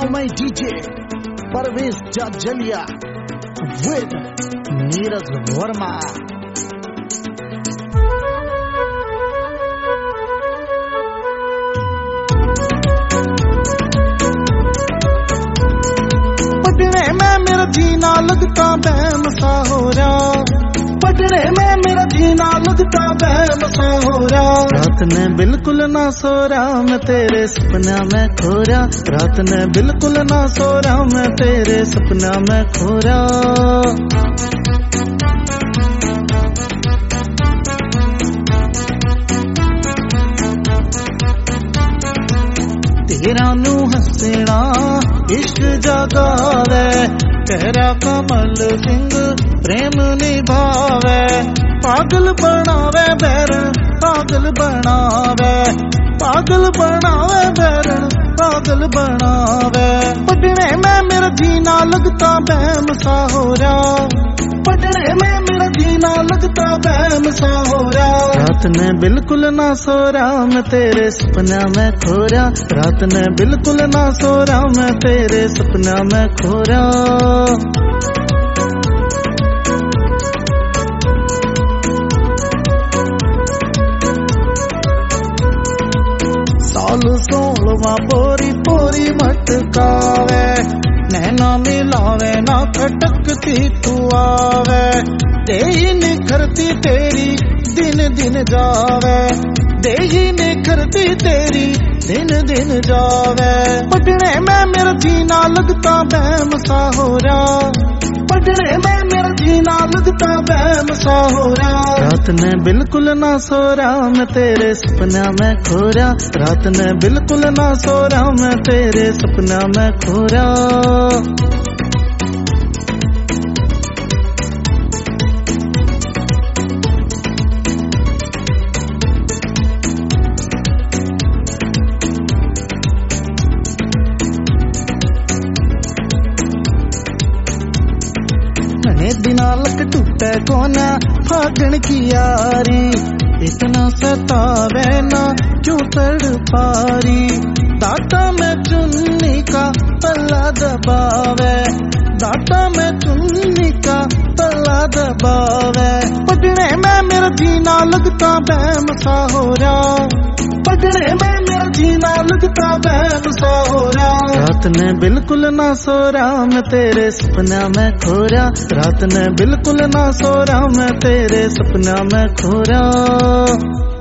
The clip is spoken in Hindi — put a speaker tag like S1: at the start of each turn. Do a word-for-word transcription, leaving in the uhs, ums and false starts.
S1: Now my D J Parvez Jajalia with Neeraj Verma.
S2: पटने में मेरा जीना लगता बेमसा हो रहा, पटने में मेरा जीना लगता बेमसा हो रहा। रात ने बिल्कुल ना सो रहा मैं तेरे सपना में खो रहा, रात ने बिल्कुल ना सो रहा मैं तेरे सपना में खो रहा। तेरा नू हसना इश्क जगावे, तेरा कमल सिंह प्रेम निभावे। पागल बनावे बैरन पागल बनावे, पागल बनावे बैरन पागल बनावे। पटने में मेरा जीना लगता बेमसा हो रहा, पटने में मेरा जीना लगता बेमसा हो रहा। रात ने बिल्कुल ना सो रहा मैं तेरे सपना में खो रहा, रात ने बिल्कुल ना सो रहा मैं तेरे सपना में खो रहा। साल सोलवा पोरी पोरी मटकावे, नैना मिलावे ना खटकती तू आवे। देही निखरती तेरी दिन दिन जावे, देही निखरती तेरी दिन दिन जावे। पटने में मेरा जीना लगता बेमसा हो रहा, पटने में मेरा जीना लगता बेमसा हो रहा। रात ने बिल्कुल ना सो रहा मैं तेरे सपना में खो रहा, रात ने बिल्कुल ना सो रहा मैं तेरे सपना में खो रहा। दिना लक टूटे कोना फागण की यारी, इतना सतावे ना क्यों तड़पारी। दाता में चुन्नी का पल्ला दबावे, दाता में चुन्नी का पल्ला दबावे। पटने में मेरा जीना लगता बेमसा हो रहा, पटने में मेरा जीना लगता बेमसा हो रहा। रात ने बिल्कुल ना सो रहा मैं तेरे सपना में खो रहा, रात ने बिल्कुल ना सो रहा मैं तेरे सपना में खो रहा।